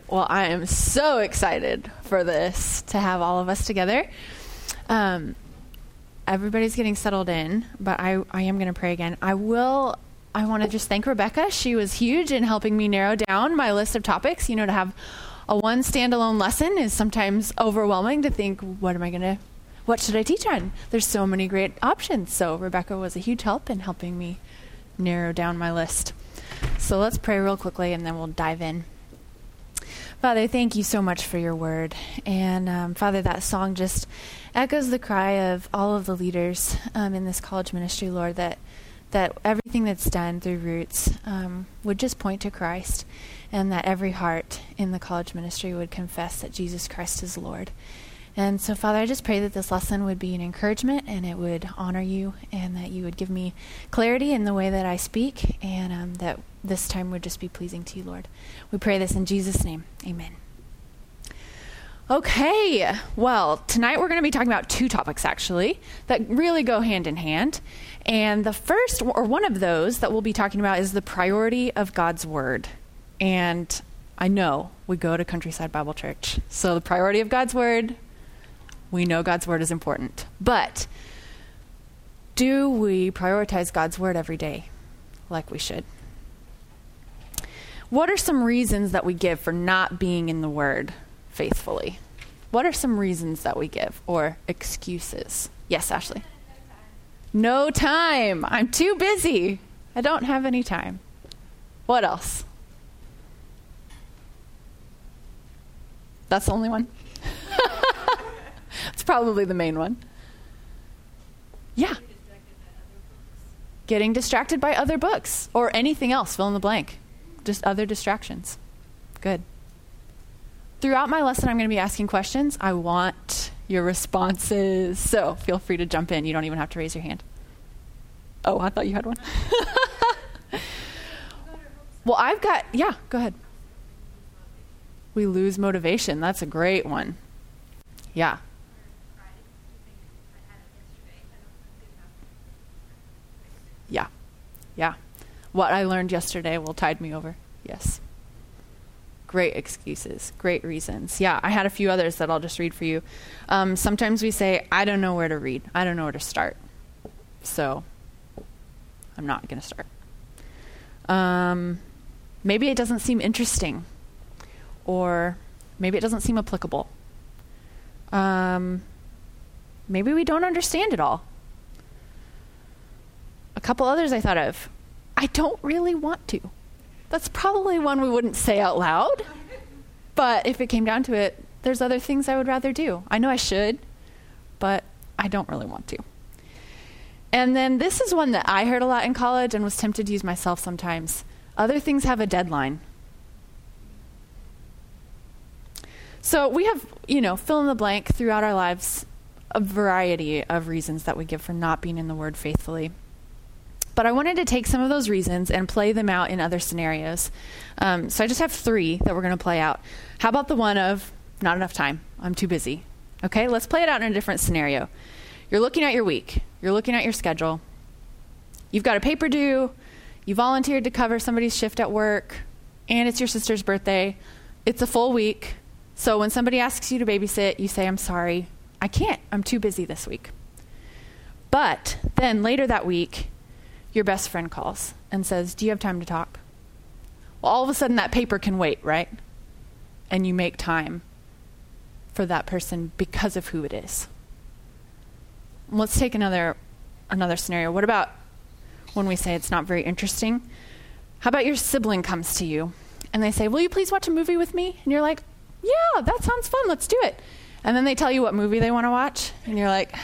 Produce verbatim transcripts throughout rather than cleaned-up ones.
Well, I am so excited for this, to have all of us together. Um, everybody's getting settled in, but I, I am going to pray again. I will, I want to just thank Rebecca. She was huge in helping me narrow down my list of topics. You know, to have a one standalone lesson is sometimes overwhelming to think, what am I going to, what should I teach on? There's so many great options. So Rebecca was a huge help in helping me narrow down my list. So let's pray real quickly and then we'll dive in. Father, thank you so much for your word. And um, Father, that song just echoes the cry of all of the leaders um, in this college ministry, Lord, that that everything that's done through Roots um, would just point to Christ, and that every heart in the college ministry would confess that Jesus Christ is Lord. And so, Father, I just pray that this lesson would be an encouragement and it would honor you, and that you would give me clarity in the way that I speak, and um, that this time would just be pleasing to you, Lord. We pray this in Jesus' name. Amen. Okay, well, tonight we're going to be talking about two topics, actually, that really go hand in hand. And the first, or one of those that we'll be talking about, is the priority of God's Word. And I know we go to Countryside Bible Church, so the priority of God's Word, we know God's Word is important. But do we prioritize God's Word every day like we should? What are some reasons that we give for not being in the Word faithfully? What are some reasons that we give, or excuses? Yes, Ashley? No time. I'm too busy. I don't have any time. What else? That's the only one? It's probably the main one. Yeah. Getting distracted by other books or anything else, fill in the blank. Just other distractions. Good. Throughout my lesson, I'm going to be asking questions. I want your responses. So feel free to jump in. You don't even have to raise your hand. Oh, I thought you had one. Well, I've got, yeah, go ahead. We lose motivation. That's a great one. Yeah. Yeah. Yeah. What I learned yesterday will tide me over. Yes. Great excuses. Great reasons. Yeah, I had a few others that I'll just read for you. Um, sometimes we say, I don't know where to read. I don't know where to start. So I'm not going to start. Um, maybe it doesn't seem interesting. Or maybe it doesn't seem applicable. Um, maybe we don't understand it all. A couple others I thought of. I don't really want to. That's probably one we wouldn't say out loud. But if it came down to it, there's other things I would rather do. I know I should, but I don't really want to. And then this is one that I heard a lot in college and was tempted to use myself sometimes. Other things have a deadline. So we have, you know, fill in the blank throughout our lives, a variety of reasons that we give for not being in the Word faithfully. But I wanted to take some of those reasons and play them out in other scenarios. Um, so I just have three that we're going to play out. How about the one of not enough time? I'm too busy. Okay, let's play it out in a different scenario. You're looking at your week. You're looking at your schedule. You've got a paper due. You volunteered to cover somebody's shift at work. And it's your sister's birthday. It's a full week. So when somebody asks you to babysit, you say, I'm sorry, I can't. I'm too busy this week. But then later that week, your best friend calls and says, do you have time to talk? Well, all of a sudden that paper can wait, right? And you make time for that person because of who it is. Let's take another another scenario. What about when we say it's not very interesting? How about your sibling comes to you and they say, will you please watch a movie with me? And you're like, yeah, that sounds fun. Let's do it. And then they tell you what movie they want to watch. And you're like,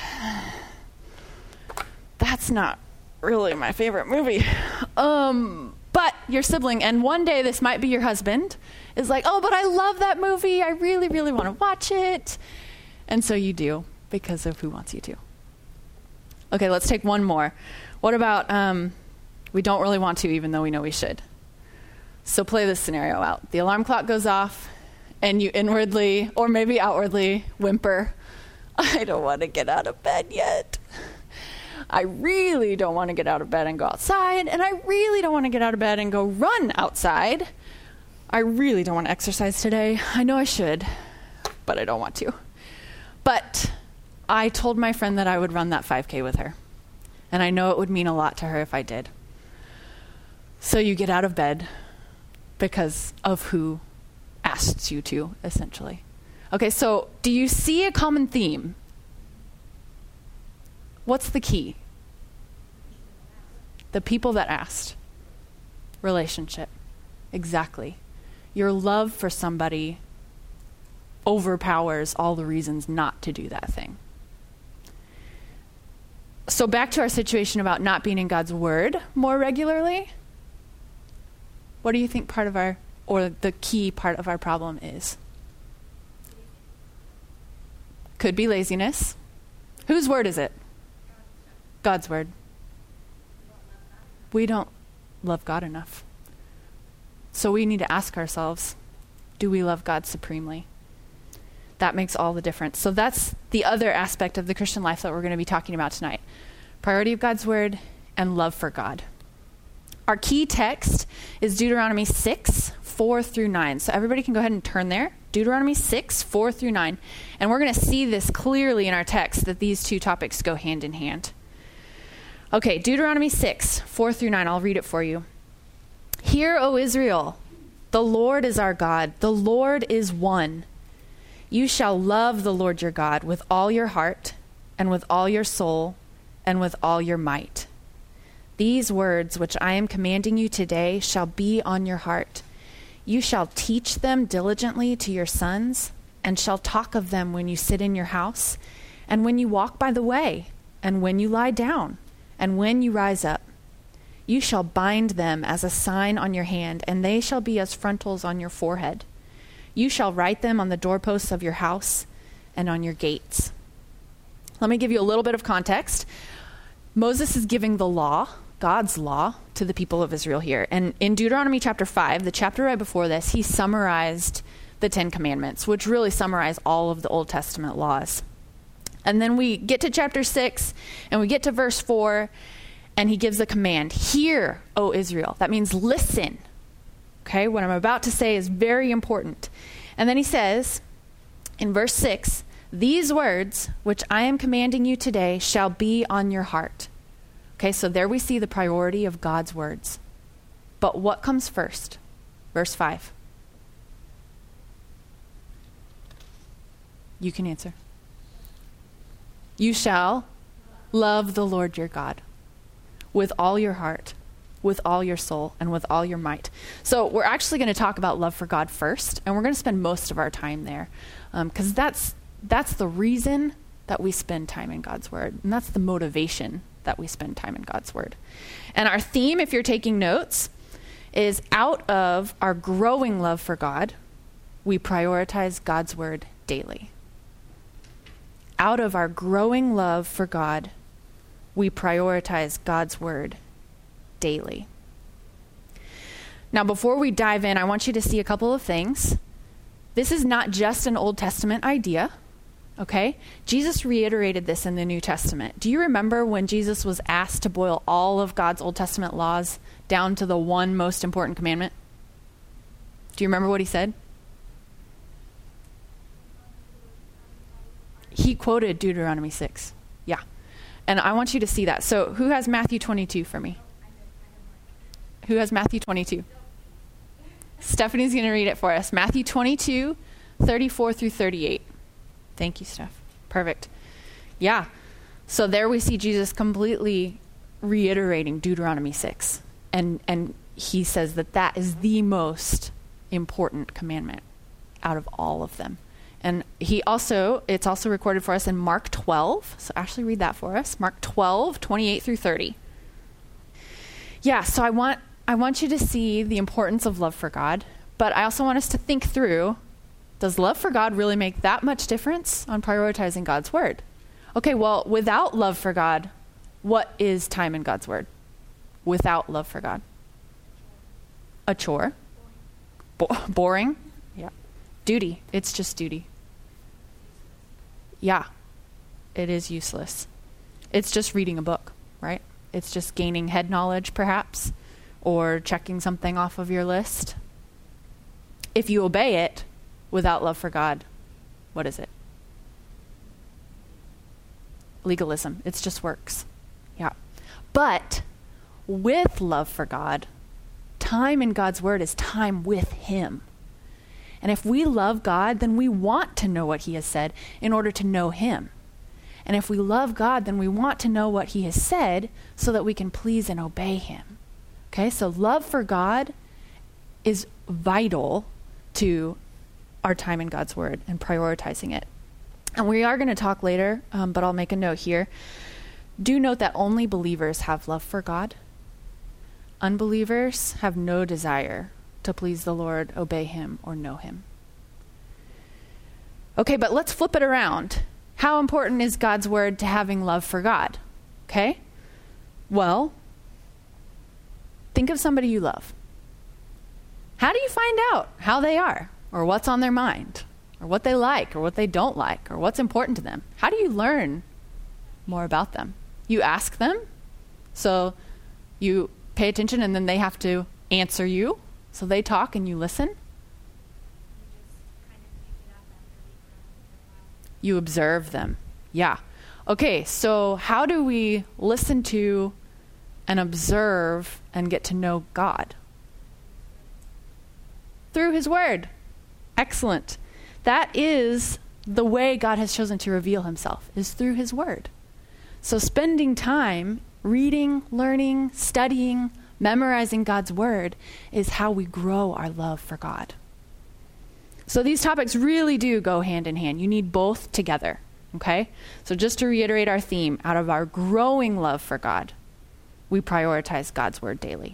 that's not really my favorite movie. Um, but your sibling, and one day this might be your husband, is like, oh, but I love that movie. I really, really want to watch it. And so you do, because of who wants you to. Okay, let's take one more. What about um, we don't really want to, even though we know we should? So play this scenario out. The alarm clock goes off, and you inwardly, or maybe outwardly, whimper, I don't want to get out of bed yet. I really don't want to get out of bed and go outside, and I really don't want to get out of bed and go run outside. I really don't want to exercise today. I know I should, but I don't want to. But I told my friend that I would run that five K with her. And I know it would mean a lot to her if I did. So you get out of bed because of who asked you to, essentially. Okay, so do you see a common theme? What's the key? The people that asked. Relationship. Exactly. Your love for somebody overpowers all the reasons not to do that thing. So back to our situation about not being in God's word more regularly. What do you think part of our, or the key part of our problem is? Could be laziness. Whose word is it? God's word. We don't love God enough. So we need to ask ourselves, do we love God supremely? That makes all the difference. So that's the other aspect of the Christian life that we're going to be talking about tonight. Priority of God's word and love for God. Our key text is Deuteronomy six, four through nine. So everybody can go ahead and turn there. Deuteronomy six, four through nine. And we're going to see this clearly in our text that these two topics go hand in hand. Okay, Deuteronomy six, four through nine. I'll read it for you. Hear, O Israel, the Lord is our God. The Lord is one. You shall love the Lord your God with all your heart and with all your soul and with all your might. These words which I am commanding you today shall be on your heart. You shall teach them diligently to your sons, and shall talk of them when you sit in your house, and when you walk by the way, and when you lie down, and when you rise up. You shall bind them as a sign on your hand, and they shall be as frontals on your forehead. You shall write them on the doorposts of your house and on your gates. Let me give you a little bit of context. Moses is giving the law, God's law, to the people of Israel here. And in Deuteronomy chapter five, the chapter right before this, he summarized the Ten Commandments, which really summarize all of the Old Testament laws. And then we get to chapter six, and we get to verse four, and he gives a command. Hear, O Israel. That means listen. Okay, what I'm about to say is very important. And then he says, in verse six, these words, which I am commanding you today, shall be on your heart. Okay, so there we see the priority of God's words. But what comes first? Verse five. You can answer. You shall love the Lord your God with all your heart, with all your soul, and with all your might. So we're actually going to talk about love for God first, and we're going to spend most of our time there, because um, that's that's the reason that we spend time in God's word, and that's the motivation that we spend time in God's word. And our theme, if you're taking notes, is out of our growing love for God, we prioritize God's word daily. Out of our growing love for God, we prioritize God's word daily. Now, before we dive in, I want you to see a couple of things. This is not just an Old Testament idea, okay? Jesus reiterated this in the New Testament. Do you remember when Jesus was asked to boil all of God's Old Testament laws down to the one most important commandment? Do you remember what he said? He quoted Deuteronomy six. Yeah. And I want you to see that. So who has Matthew twenty-two for me? Who has Matthew twenty-two? Stephanie's going to read it for us. Matthew twenty-two, thirty-four through thirty-eight. Thank you, Steph. Perfect. Yeah. So there we see Jesus completely reiterating Deuteronomy six. And, and he says that that is the most important commandment out of all of them. And he also, it's also recorded for us in Mark twelve. So Ashley, read that for us. Mark twelve, twenty-eight through thirty. Yeah, so I want I want you to see the importance of love for God, but I also want us to think through, does love for God really make that much difference on prioritizing God's word? Okay, well, without love for God, what is time in God's word? Without love for God? A chore? Bo- boring? Yeah. Duty. It's just duty. Yeah, it is useless. It's just reading a book, right? It's just gaining head knowledge, perhaps, or checking something off of your list. If you obey it without love for God, what is it? Legalism. It's just works. Yeah. But with love for God, time in God's word is time with him. And if we love God, then we want to know what he has said in order to know him. And if we love God, then we want to know what he has said so that we can please and obey him. Okay, so love for God is vital to our time in God's word and prioritizing it. And we are going to talk later, um, but I'll make a note here. Do note that only believers have love for God. Unbelievers have no desire to please the Lord, obey him, or know him. Okay, but let's flip it around. How important is God's word to having love for God? Okay? Well, think of somebody you love. How do you find out how they are, or what's on their mind, or what they like, or what they don't like, or what's important to them? How do you learn more about them? You ask them, so you pay attention, and then they have to answer you, so they talk and you listen. You observe them. Yeah. Okay, so how do we listen to and observe and get to know God? Through his word. Excellent. That is the way God has chosen to reveal himself, is through his word. So spending time reading, learning, studying, memorizing God's word is how we grow our love for God. So these topics really do go hand in hand. You need both together, okay? So just to reiterate our theme, out of our growing love for God, we prioritize God's word daily.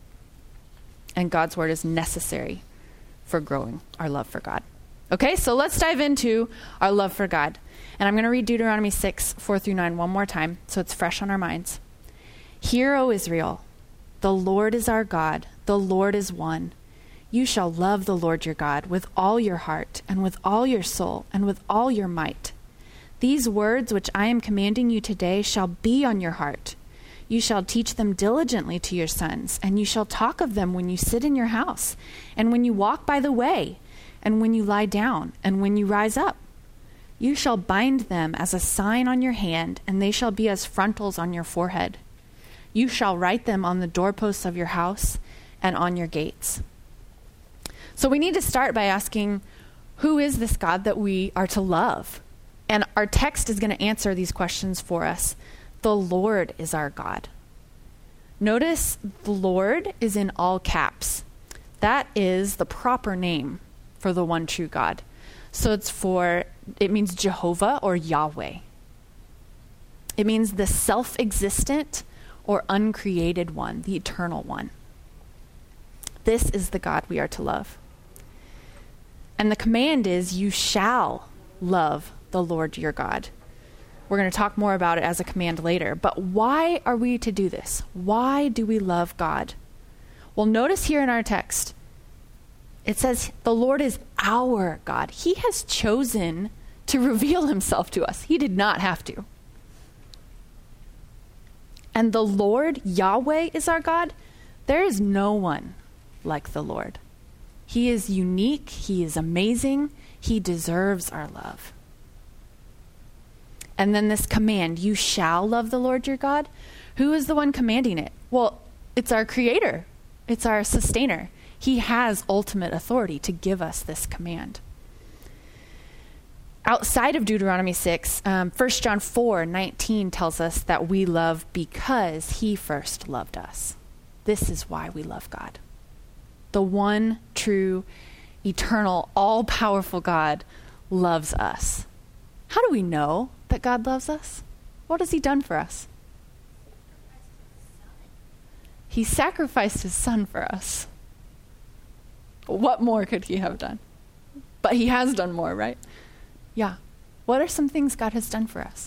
And God's word is necessary for growing our love for God. Okay, so let's dive into our love for God. And I'm going to read Deuteronomy six, four through nine one more time, so it's fresh on our minds. Hear, O Israel, the Lord is our God, the Lord is one. You shall love the Lord your God with all your heart and with all your soul and with all your might. These words which I am commanding you today shall be on your heart. You shall teach them diligently to your sons, and you shall talk of them when you sit in your house, and when you walk by the way, and when you lie down, and when you rise up. You shall bind them as a sign on your hand, and they shall be as frontals on your forehead. You shall write them on the doorposts of your house and on your gates. So we need to start by asking, who is this God that we are to love? And our text is going to answer these questions for us. The Lord is our God. Notice the Lord is in all caps. That is the proper name for the one true God. So it's for, it means Jehovah or Yahweh. It means the self-existent or uncreated one, the eternal one. This is the God we are to love. And the command is, you shall love the Lord your God. We're going to talk more about it as a command later. But why are we to do this? Why do we love God? Well, notice here in our text, it says the Lord is our God. He has chosen to reveal himself to us. He did not have to. And the Lord, Yahweh, is our God. There is no one like the Lord. He is unique. He is amazing. He deserves our love. And then this command, you shall love the Lord your God. Who is the one commanding it? Well, it's our creator. It's our sustainer. He has ultimate authority to give us this command. Outside of Deuteronomy six, um, First John four nineteen tells us that we love because he first loved us. This is why we love God. The one true, eternal, all-powerful God loves us. How do we know that God loves us? What has he done for us? He sacrificed his son for us. What more could he have done? But he has done more, right? Yeah. What are some things God has done for us?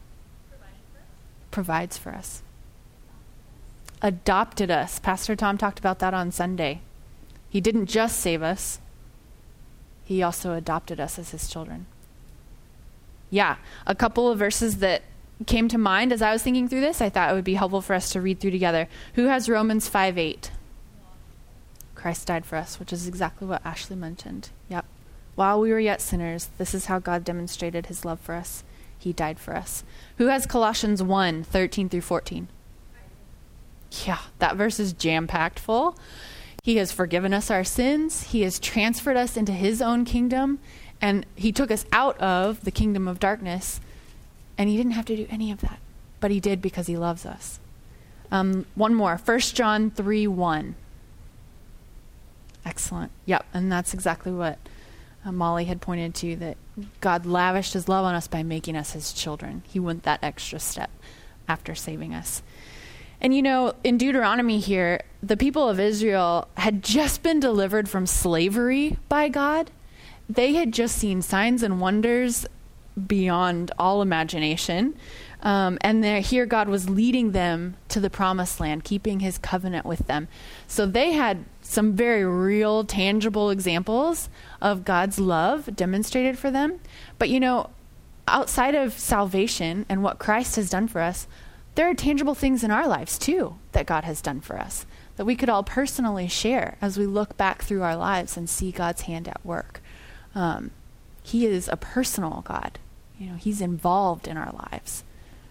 Provides for us. Adopted us. Pastor Tom talked about that on Sunday. He didn't just save us. He also adopted us as his children. Yeah, a couple of verses that came to mind as I was thinking through this, I thought it would be helpful for us to read through together. Who has Romans five eight? Christ died for us, which is exactly what Ashley mentioned. Yep. While we were yet sinners, this is how God demonstrated his love for us. He died for us. Who has Colossians one, thirteen through fourteen? Yeah, that verse is jam-packed full. He has forgiven us our sins. He has transferred us into his own kingdom. And he took us out of the kingdom of darkness. And he didn't have to do any of that. But he did because he loves us. Um, one more. First John three one. Excellent. Yep. And that's exactly what uh, Molly had pointed to, that God lavished his love on us by making us his children. He went that extra step after saving us. And you know, in Deuteronomy here, the people of Israel had just been delivered from slavery by God. They had just seen signs and wonders beyond all imagination. Um, and there, here God was leading them to the promised land, keeping his covenant with them. So they had some very real, tangible examples of God's love demonstrated for them. But you know, outside of salvation and what Christ has done for us, there are tangible things in our lives too that God has done for us that we could all personally share as we look back through our lives and see God's hand at work. Um, he is a personal God. You know, he's involved in our lives.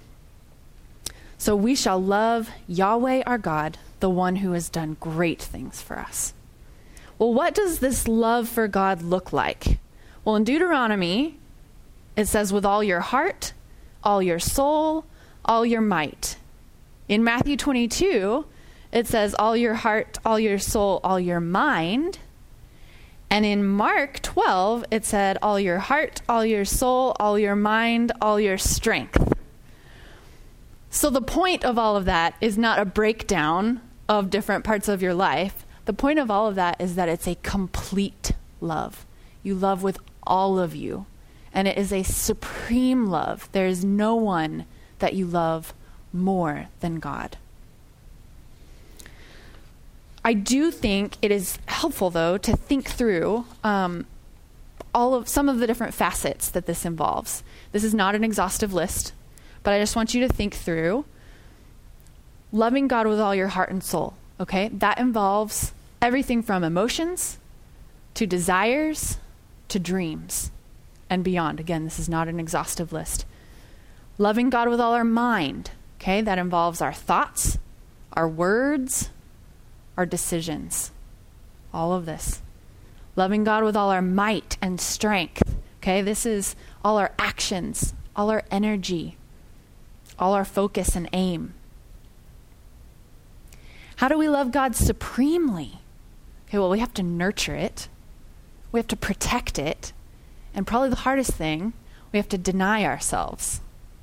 So we shall love Yahweh our God, the one who has done great things for us. Well, what does this love for God look like? Well, in Deuteronomy, it says with all your heart, all your soul, all your might. In Matthew twenty-two, it says all your heart, all your soul, all your mind. And in Mark twelve, it said all your heart, all your soul, all your mind, all your strength. So the point of all of that is not a breakdown of different parts of your life. The point of all of that is that it's a complete love. You love with all of you. And it is a supreme love. There is no one that you love more than God. I do think it is helpful, though, to think through um, all of some of the different facets that this involves. This is not an exhaustive list, but I just want you to think through loving God with all your heart and soul. Okay, that involves everything from emotions to desires to dreams and beyond. Again, this is not an exhaustive list. Loving God with all our mind. Okay, that involves our thoughts, our words, our decisions, all of this. Loving God with all our might and strength. Okay, this is all our actions, all our energy, all our focus and aim. How do we love God supremely? Okay, well, we have to nurture it. We have to protect it. And probably the hardest thing, we have to deny ourselves.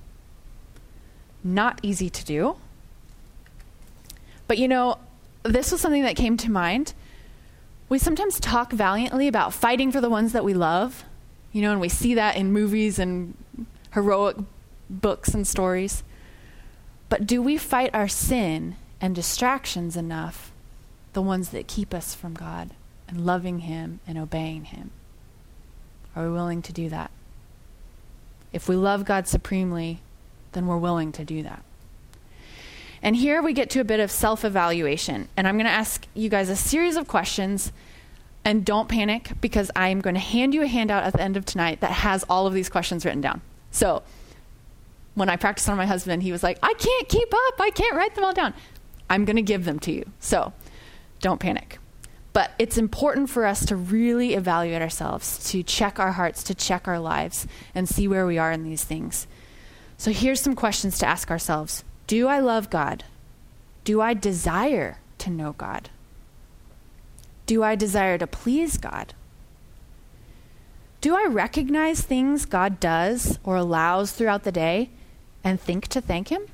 Not easy to do. But you know, this was something that came to mind. We sometimes talk valiantly about fighting for the ones that we love, you know, and we see that in movies and heroic books and stories. But do we fight our sin and distractions enough, the ones that keep us from God and loving him and obeying him? Are we willing to do that? If we love God supremely, then we're willing to do that. And here we get to a bit of self-evaluation. And I'm going to ask you guys a series of questions. And don't panic, because I'm going to hand you a handout at the end of tonight that has all of these questions written down. So when I practiced on my husband, he was like, I can't keep up. I can't write them all down. I'm going to give them to you. So don't panic. But it's important for us to really evaluate ourselves, to check our hearts, to check our lives, and see where we are in these things. So here's some questions to ask ourselves. Do I love God? Do I desire to know God? Do I desire to please God? Do I recognize things God does or allows throughout the day and think to thank him?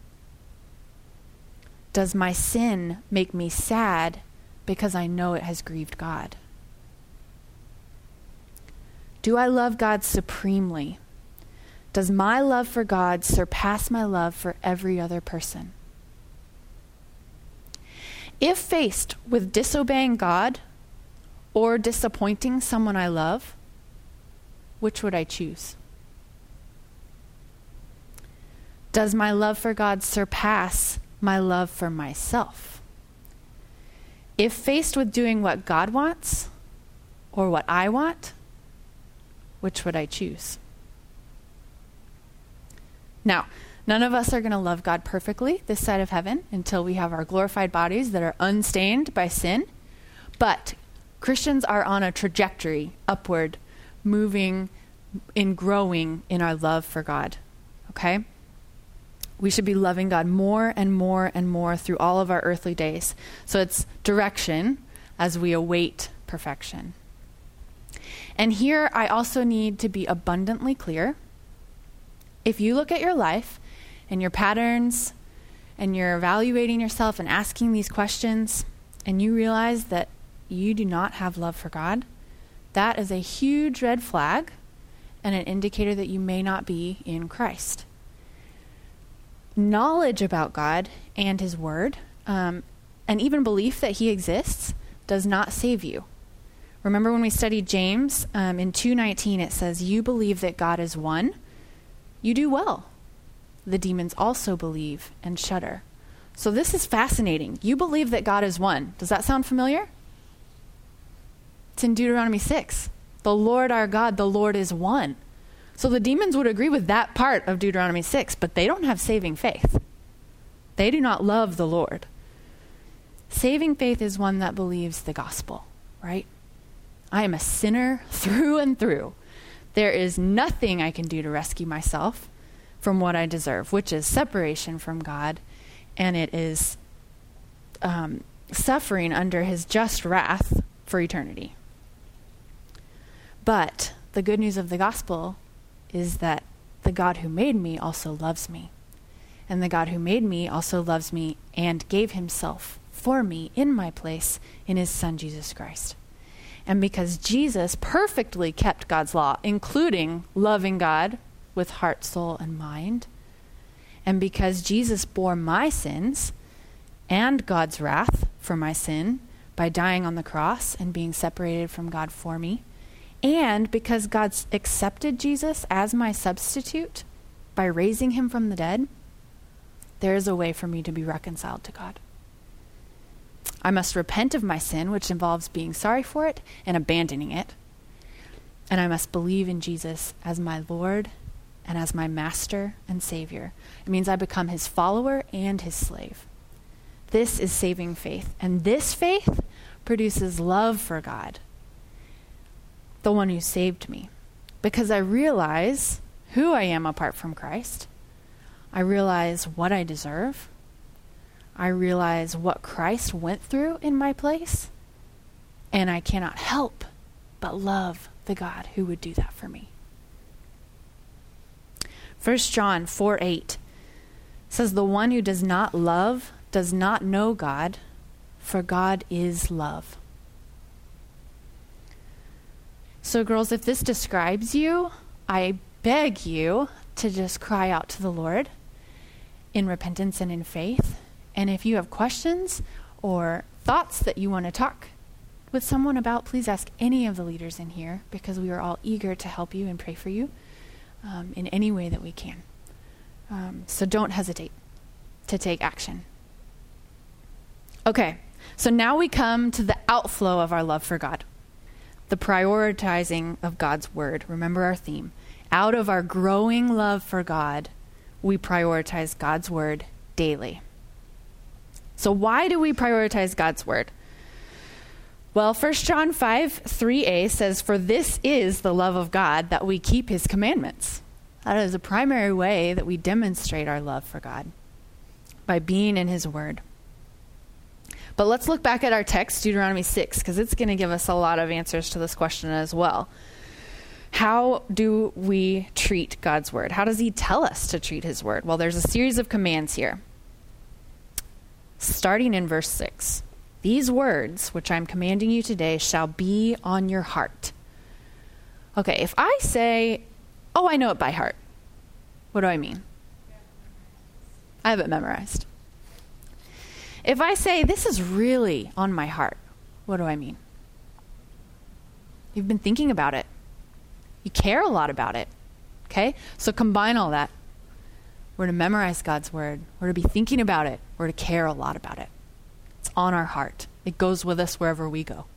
Does my sin make me sad because I know it has grieved God? Do I love God supremely? Does my love for God surpass my love for every other person? If faced with disobeying God or disappointing someone I love, which would I choose? Does my love for God surpass my love for myself? If faced with doing what God wants or what I want, which would I choose? Now, none of us are going to love God perfectly this side of heaven until we have our glorified bodies that are unstained by sin. But Christians are on a trajectory upward, moving in growing in our love for God. Okay? We should be loving God more and more and more through all of our earthly days. So it's direction as we await perfection. And here I also need to be abundantly clear. If you look at your life and your patterns and you're evaluating yourself and asking these questions and you realize that you do not have love for God, that is a huge red flag and an indicator that you may not be in Christ. Knowledge about God and his word, um, and even belief that he exists, does not save you. Remember when we studied James, um, in two nineteen it says, you believe that God is one, you do well. The demons also believe and shudder. So this is fascinating. You believe that God is one. Does that sound familiar? It's in Deuteronomy six. The Lord our God, the Lord is one. So the demons would agree with that part of Deuteronomy six, but they don't have saving faith. They do not love the Lord. Saving faith is one that believes the gospel, right? I am a sinner through and through. There is nothing I can do to rescue myself from what I deserve, which is separation from God, and it is um, suffering under his just wrath for eternity. But the good news of the gospel is that the God who made me also loves me. And the God who made me also loves me and gave himself for me in my place in his Son, Jesus Christ. And because Jesus perfectly kept God's law, including loving God with heart, soul, and mind, and because Jesus bore my sins and God's wrath for my sin by dying on the cross and being separated from God for me, and because God accepted Jesus as my substitute by raising him from the dead, there is a way for me to be reconciled to God. I must repent of my sin, which involves being sorry for it and abandoning it. And I must believe in Jesus as my Lord and as my master and savior. It means I become his follower and his slave. This is saving faith. And this faith produces love for God, the one who saved me. Because I realize who I am apart from Christ. I realize what I deserve. I realize what Christ went through in my place. And I cannot help but love the God who would do that for me. First John four eight says, the one who does not love does not know God, for God is love. So girls, if this describes you, I beg you to just cry out to the Lord in repentance and in faith. And if you have questions or thoughts that you want to talk with someone about, please ask any of the leaders in here, because we are all eager to help you and pray for you um, in any way that we can. Um, so don't hesitate to take action. Okay, so now we come to the outflow of our love for God, the prioritizing of God's word. Remember our theme. Out of our growing love for God, we prioritize God's word daily. So why do we prioritize God's word? Well, First John five three a says, for this is the love of God, that we keep his commandments. That is a primary way that we demonstrate our love for God, by being in his word. But let's look back at our text, Deuteronomy six, because it's going to give us a lot of answers to this question as well. How do we treat God's word? How does he tell us to treat his word? Well, there's a series of commands here. Starting in verse six, these words, which I'm commanding you today, shall be on your heart. Okay, if I say, oh, I know it by heart, what do I mean? I have it memorized. If I say, this is really on my heart, what do I mean? You've been thinking about it. You care a lot about it. Okay? So combine all that. We're to memorize God's word. We're to be thinking about it. We're to care a lot about it. It's on our heart. It goes with us wherever we go.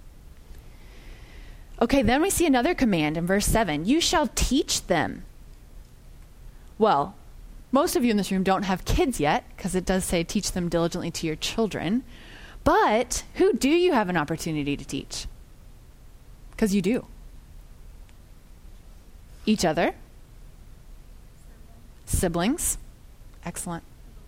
Okay, then we see another command in verse seven. You shall teach them. Well, most of you in this room don't have kids yet, because it does say teach them diligently to your children. But who do you have an opportunity to teach? Because you do. Each other. Siblings. Excellent.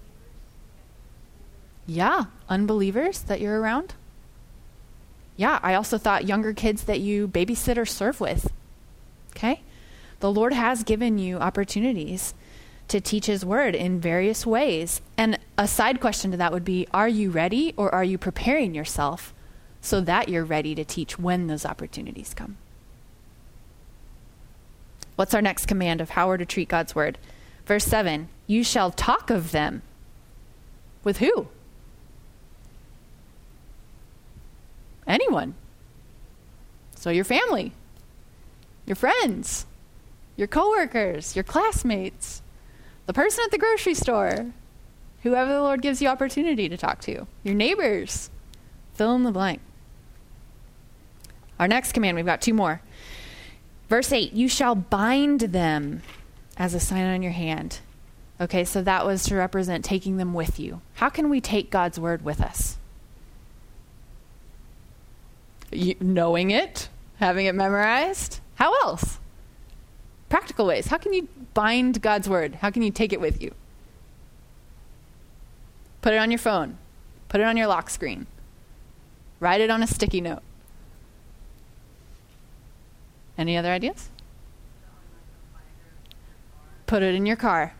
Yeah, unbelievers that you're around. Yeah, I also thought younger kids that you babysit or serve with. Okay? The Lord has given you opportunities to teach his word in various ways. And a side question to that would be, are you ready, or are you preparing yourself so that you're ready to teach when those opportunities come? What's our next command of how we're to treat God's word? Verse seven, you shall talk of them. With who? Anyone. So your family, your friends, your coworkers, your classmates, the person at the grocery store, whoever the Lord gives you opportunity to talk to, your neighbors, fill in the blank. Our next command, we've got two more. Verse eight, you shall bind them as a sign on your hand. Okay, so that was to represent taking them with you. How can we take God's word with us? You, knowing it, having it memorized. How else? Practical ways. How can you bind God's word? How can you take it with you? Put it on your phone. Put it on your lock screen. Write it on a sticky note. Any other ideas? Put it in your car.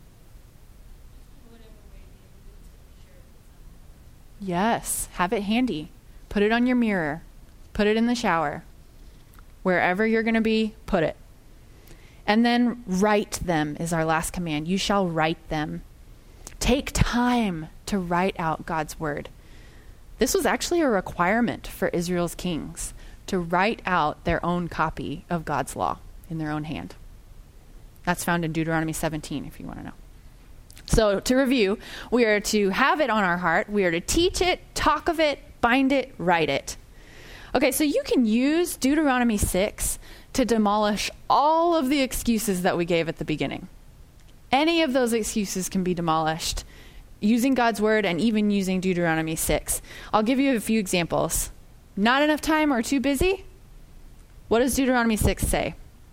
Yes, have it handy. Put it on your mirror. Put it in the shower. Wherever you're going to be, put it. And then write them is our last command. You shall write them. Take time to write out God's word. This was actually a requirement for Israel's kings, to write out their own copy of God's law in their own hand. That's found in Deuteronomy seventeen, if you want to know. So to review, we are to have it on our heart. We are to teach it, talk of it, bind it, write it. Okay, so you can use Deuteronomy six to demolish all of the excuses that we gave at the beginning. Any of those excuses can be demolished using God's word and even using Deuteronomy six. I'll give you a few examples. Not enough time or too busy? What does Deuteronomy six say?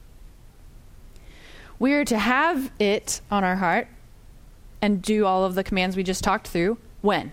We are to have it on our heart and do all of the commands we just talked through. When?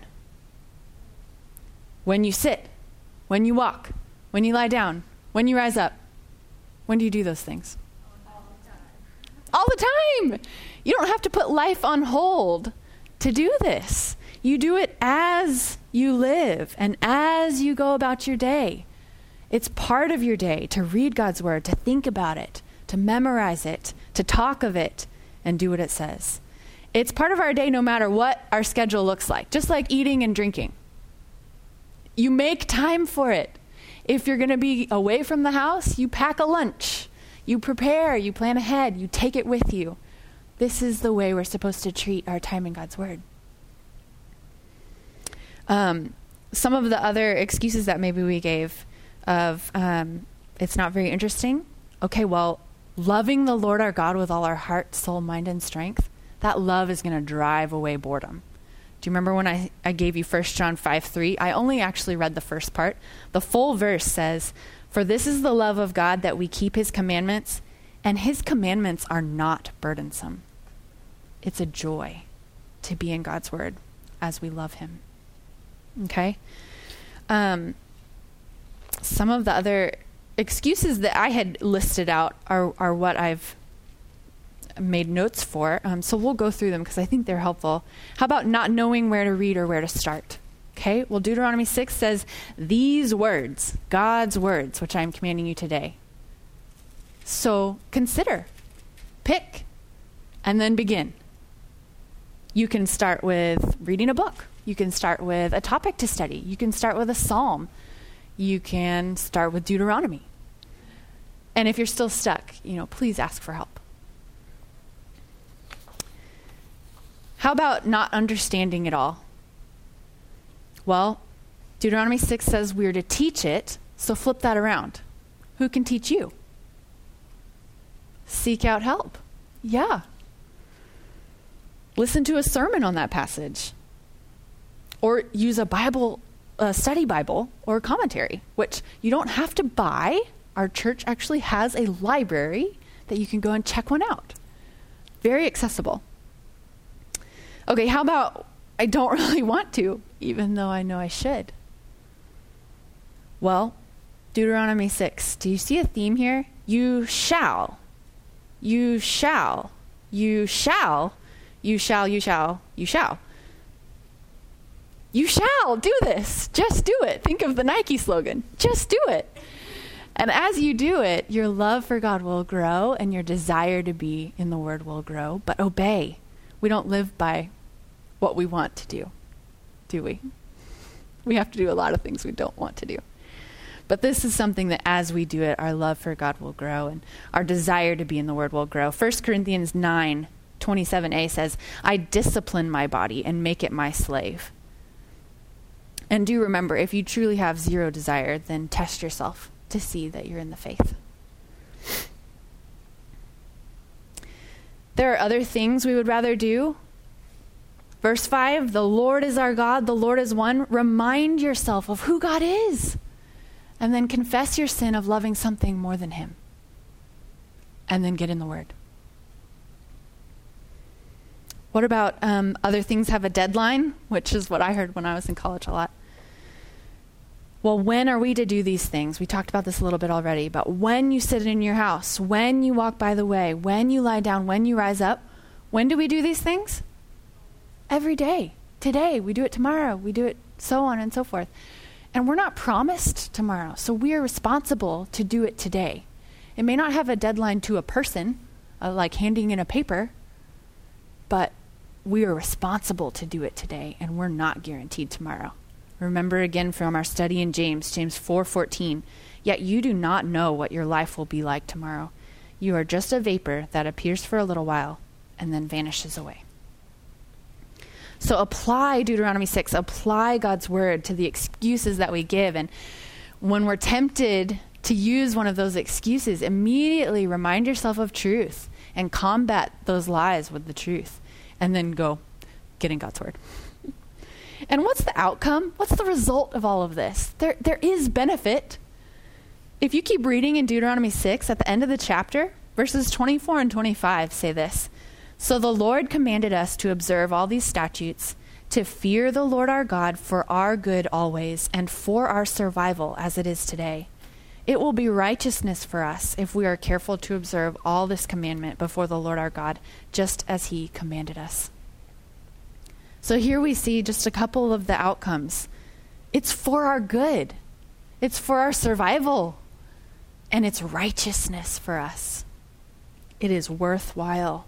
When you sit. When you walk, when you lie down, when you rise up. When do you do those things? All the time. All the time. You don't have to put life on hold to do this. You do it as you live and as you go about your day. It's part of your day to read God's word, to think about it, to memorize it, to talk of it, and do what it says. It's part of our day no matter what our schedule looks like, just like eating and drinking. You make time for it. If you're going to be away from the house, you pack a lunch. You prepare, you plan ahead, you take it with you. This is the way we're supposed to treat our time in God's word. Um, some of the other excuses that maybe we gave of um, it's not very interesting. Okay, well, loving the Lord our God with all our heart, soul, mind, and strength, that love is going to drive away boredom. Do you remember when I, I gave you First John five three? I only actually read the first part. The full verse says, "For this is the love of God, that we keep his commandments, and his commandments are not burdensome." It's a joy to be in God's word as we love him. Okay? Um, some of the other excuses that I had listed out are, are what I've made notes for. Um, so we'll go through them because I think they're helpful. How about not knowing where to read or where to start? Okay, well, Deuteronomy six says, these words, God's words, which I am commanding you today. So consider, pick, and then begin. You can start with reading a book. You can start with a topic to study. You can start with a psalm. You can start with Deuteronomy. And if you're still stuck, you know, please ask for help. How about not understanding it all? Well, Deuteronomy six says we're to teach it, so flip that around. Who can teach you? Seek out help. Yeah. Listen to a sermon on that passage. Or use a Bible, a study Bible or a commentary, which you don't have to buy. Our church actually has a library that you can go and check one out. Very accessible. Okay, how about I don't really want to, even though I know I should? Well, Deuteronomy six. Do you see a theme here? You shall. You shall. You shall. You shall, you shall, you shall. You shall do this. Just do it. Think of the Nike slogan. Just do it. And as you do it, your love for God will grow and your desire to be in the Word will grow. But obey. We don't live by what we want to do, do we? We have to do a lot of things we don't want to do. But this is something that as we do it, our love for God will grow and our desire to be in the Word will grow. First Corinthians nine twenty-seven a says, I discipline my body and make it my slave. And do remember, if you truly have zero desire, then test yourself to see that you're in the faith. There are other things we would rather do. Verse five, the Lord is our God, the Lord is one. Remind yourself of who God is. And then confess your sin of loving something more than him. And then get in the Word. What about um, other things have a deadline, which is what I heard when I was in college a lot. Well, when are we to do these things? We talked about this a little bit already, but when you sit in your house, when you walk by the way, when you lie down, when you rise up, when do we do these things? Every day. Today. We do it tomorrow. We do it so on and so forth. And we're not promised tomorrow, so we are responsible to do it today. It may not have a deadline to a person, uh, like handing in a paper, but we are responsible to do it today, and we're not guaranteed tomorrow. Remember again from our study in James, James four fourteen, yet you do not know what your life will be like tomorrow. You are just a vapor that appears for a little while and then vanishes away. So apply Deuteronomy six, apply God's word to the excuses that we give. And when we're tempted to use one of those excuses, immediately remind yourself of truth and combat those lies with the truth. And then go get in God's word. And what's the outcome? What's the result of all of this? There, there is benefit. If you keep reading in Deuteronomy six, at the end of the chapter, verses twenty-four and twenty-five say this. So the Lord commanded us to observe all these statutes, to fear the Lord our God for our good always, and for our survival as it is today. It will be righteousness for us if we are careful to observe all this commandment before the Lord our God, just as he commanded us. So here we see just a couple of the outcomes. It's for our good. It's for our survival. And it's righteousness for us. It is worthwhile.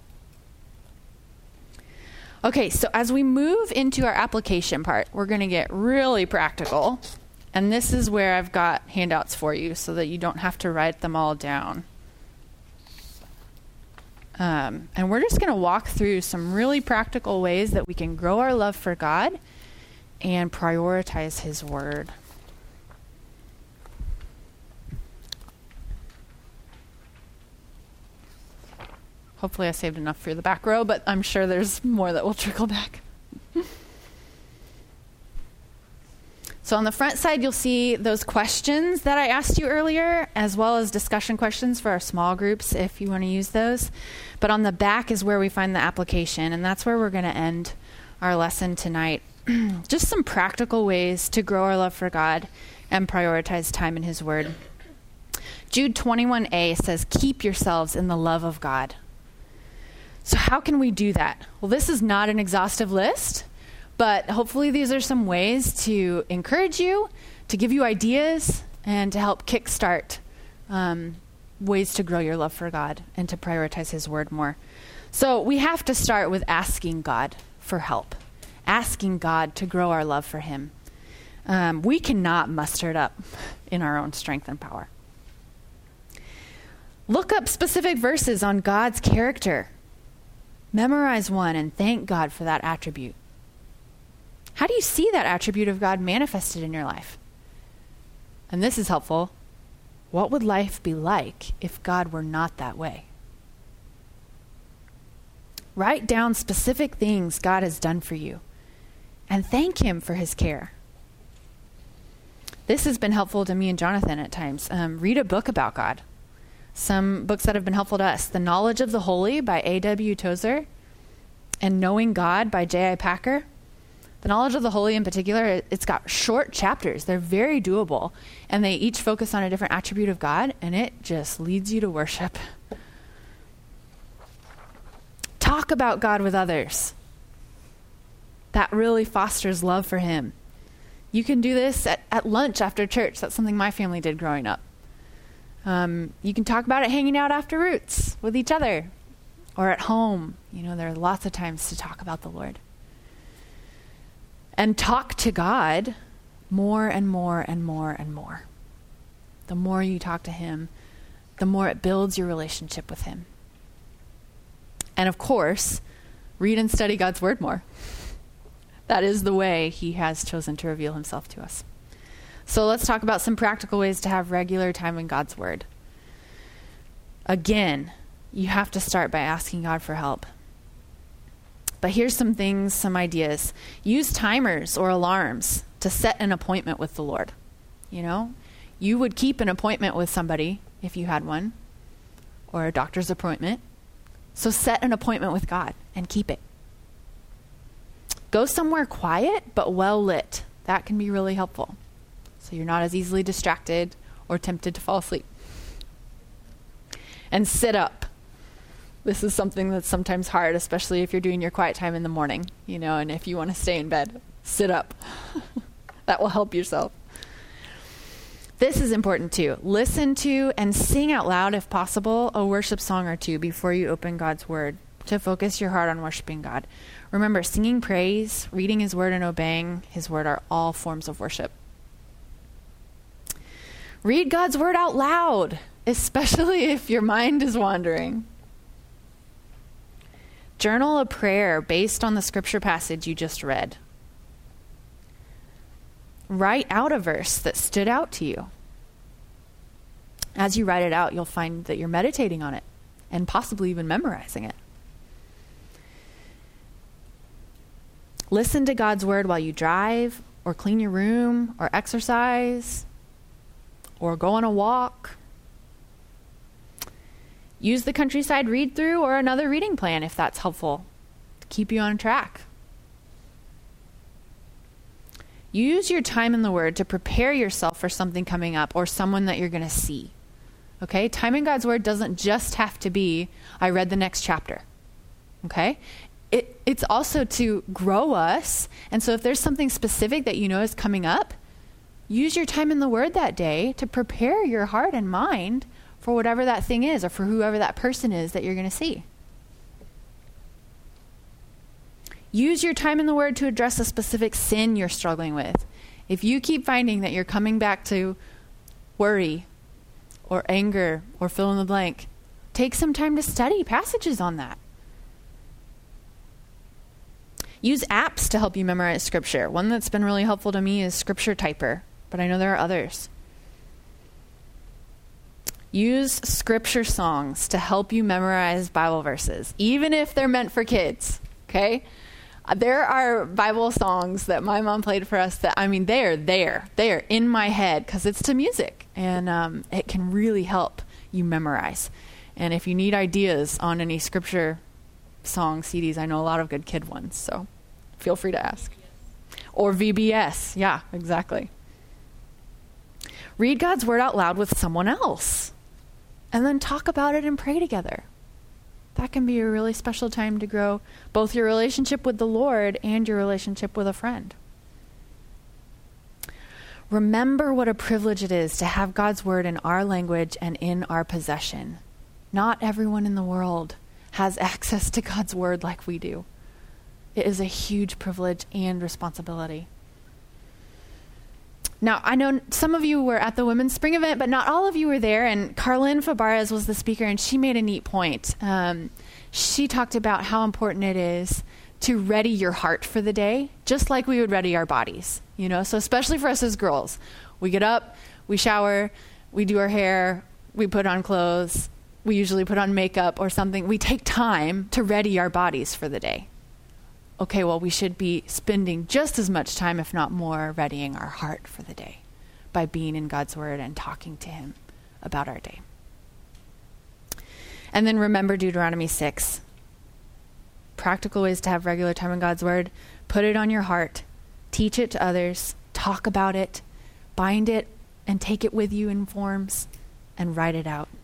Okay, so as we move into our application part, we're going to get really practical. And this is where I've got handouts for you so that you don't have to write them all down. Um, and we're just going to walk through some really practical ways that we can grow our love for God and prioritize his word. Hopefully I saved enough for the back row, but I'm sure there's more that will trickle back. So on the front side, you'll see those questions that I asked you earlier, as well as discussion questions for our small groups, if you want to use those. But on the back is where we find the application, and that's where we're going to end our lesson tonight. Just some practical ways to grow our love for God and prioritize time in his word. Jude twenty-one a says, keep yourselves in the love of God. So how can we do that? Well, this is not an exhaustive list, but hopefully these are some ways to encourage you, to give you ideas, and to help kickstart um, ways to grow your love for God and to prioritize his word more. So we have to start with asking God for help, asking God to grow our love for him. Um, we cannot muster it up in our own strength and power. Look up specific verses on God's character. Memorize one and thank God for that attribute. How do you see that attribute of God manifested in your life? And this is helpful. What would life be like if God were not that way? Write down specific things God has done for you and thank him for his care. This has been helpful to me and Jonathan at times. Um, read a book about God. Some books that have been helpful to us. The Knowledge of the Holy by A W Tozer and Knowing God by J I Packer. The Knowledge of the Holy in particular, it's got short chapters. They're very doable. And they each focus on a different attribute of God, and it just leads you to worship. Talk about God with others. That really fosters love for him. You can do this at, at lunch after church. That's something my family did growing up. Um, you can talk about it hanging out after Roots with each other or at home. You know, there are lots of times to talk about the Lord. And talk to God more and more and more and more. The more you talk to him, the more it builds your relationship with him. And of course, read and study God's word more. That is the way he has chosen to reveal himself to us. So let's talk about some practical ways to have regular time in God's word. Again, you have to start by asking God for help. But here's some things, some ideas. Use timers or alarms to set an appointment with the Lord. You know, you would keep an appointment with somebody if you had one, or a doctor's appointment. So set an appointment with God and keep it. Go somewhere quiet but well lit. That can be really helpful. So you're not as easily distracted or tempted to fall asleep. And sit up. This is something that's sometimes hard, especially if you're doing your quiet time in the morning, you know, and if you want to stay in bed, sit up. That will help yourself. This is important too. Listen to and sing out loud, if possible, a worship song or two before you open God's word to focus your heart on worshiping God. Remember, singing praise, reading his word, and obeying his word are all forms of worship. Read God's word out loud, especially if your mind is wandering. Journal a prayer based on the scripture passage you just read. Write out a verse that stood out to you. As you write it out, you'll find that you're meditating on it and possibly even memorizing it. Listen to God's word while you drive or clean your room or exercise or go on a walk. Use the Countryside read through or another reading plan if that's helpful to keep you on track. Use your time in the word to prepare yourself for something coming up or someone that you're going to see. Okay? Time in God's word doesn't just have to be, I read the next chapter. Okay? It, it's also to grow us. And so if there's something specific that you know is coming up, use your time in the word that day to prepare your heart and mind for whatever that thing is or for whoever that person is that you're going to see. Use your time in the word to address a specific sin you're struggling with. If you keep finding that you're coming back to worry or anger or fill in the blank, take some time to study passages on that. Use apps to help you memorize scripture. One that's been really helpful to me is Scripture Typer, but I know there are others. Use scripture songs to help you memorize Bible verses, even if they're meant for kids, okay? There are Bible songs that my mom played for us that, I mean, they are there. They are in my head because it's to music, and um, it can really help you memorize. And if you need ideas on any scripture song C Ds, I know a lot of good kid ones, so feel free to ask. Or V B S. Yeah, exactly. Read God's word out loud with someone else, and then talk about it and pray together. That can be a really special time to grow both your relationship with the Lord and your relationship with a friend. Remember what a privilege it is to have God's word in our language and in our possession. Not everyone in the world has access to God's word like we do. It is a huge privilege and responsibility. Now, I know some of you were at the Women's Spring event, but not all of you were there. And Carlin Fabarez was the speaker, and she made a neat point. Um, she talked about how important it is to ready your heart for the day, just like we would ready our bodies, you know? So especially for us as girls, we get up, we shower, we do our hair, we put on clothes, we usually put on makeup or something. We take time to ready our bodies for the day. Okay, well, we should be spending just as much time, if not more, readying our heart for the day by being in God's word and talking to him about our day. And then remember Deuteronomy six. Practical ways to have regular time in God's word. Put it on your heart. Teach it to others. Talk about it. Bind it and take it with you in forms and write it out.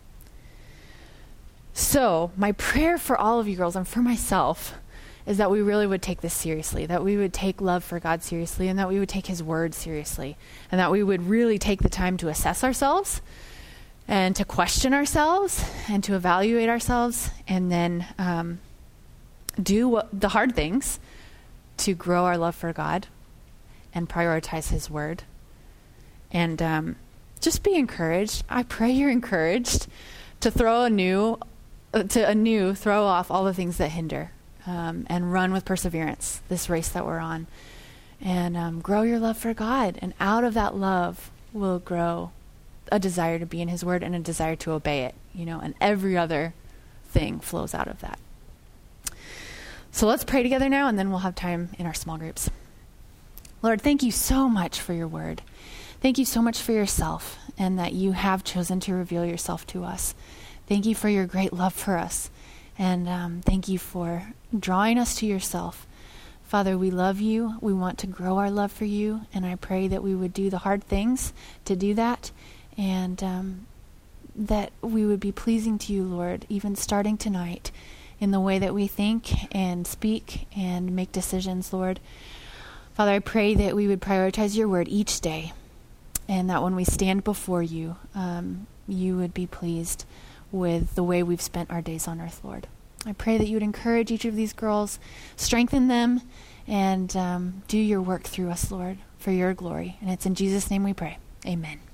So my prayer for all of you girls and for myself is that we really would take this seriously, that we would take love for God seriously, and that we would take his word seriously, and that we would really take the time to assess ourselves and to question ourselves and to evaluate ourselves, and then um, do what, the hard things to grow our love for God and prioritize his word. And um, just be encouraged. I pray you're encouraged to throw anew, uh, to anew throw off all the things that hinder, um, and run with perseverance this race that we're on, and um, grow your love for God. And out of that love will grow a desire to be in his word and a desire to obey it, you know, and every other thing flows out of that. So let's pray together now, and then we'll have time in our small groups. Lord, thank you so much for your word. Thank you so much for yourself, and that you have chosen to reveal yourself to us. Thank you for your great love for us. And um, thank you for drawing us to yourself. Father, we love you. We want to grow our love for you. And I pray that we would do the hard things to do that. And um, that we would be pleasing to you, Lord, even starting tonight in the way that we think and speak and make decisions, Lord. Father, I pray that we would prioritize your word each day, and that when we stand before you, um, you would be pleased with the way we've spent our days on earth, Lord. I pray that you would encourage each of these girls, strengthen them, and um, do your work through us, Lord, for your glory. And it's in Jesus' name we pray. Amen.